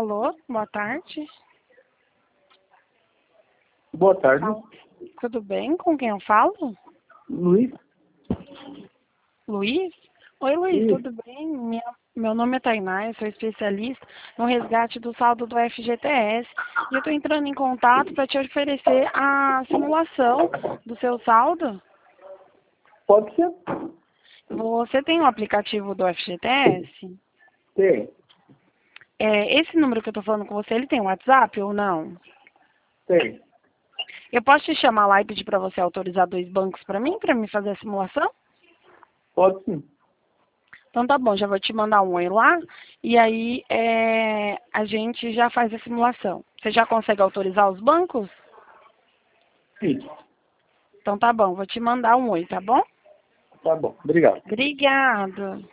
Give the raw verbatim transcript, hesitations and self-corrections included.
Alô, boa tarde. Boa tarde. Alô, tudo bem? Com quem eu falo? Luiz? Luiz? Oi, Luiz, Isso. tudo bem? Minha, meu nome é Tainá, eu sou especialista no resgate do saldo do F G T S. E eu estou entrando em contato para te oferecer a simulação do seu saldo. Pode ser? Você tem o aplicativo do F G T S? Tem. É, esse número que eu estou falando com você, ele tem WhatsApp ou não? Tem. Eu posso te chamar lá e pedir para você autorizar dois bancos para mim, para me fazer a simulação? Pode sim. Então tá bom, já vou te mandar um oi lá e aí é, a gente já faz a simulação. Você já consegue autorizar os bancos? Sim. Então tá bom, vou te mandar um oi, tá bom? Tá bom. Obrigado. Obrigada.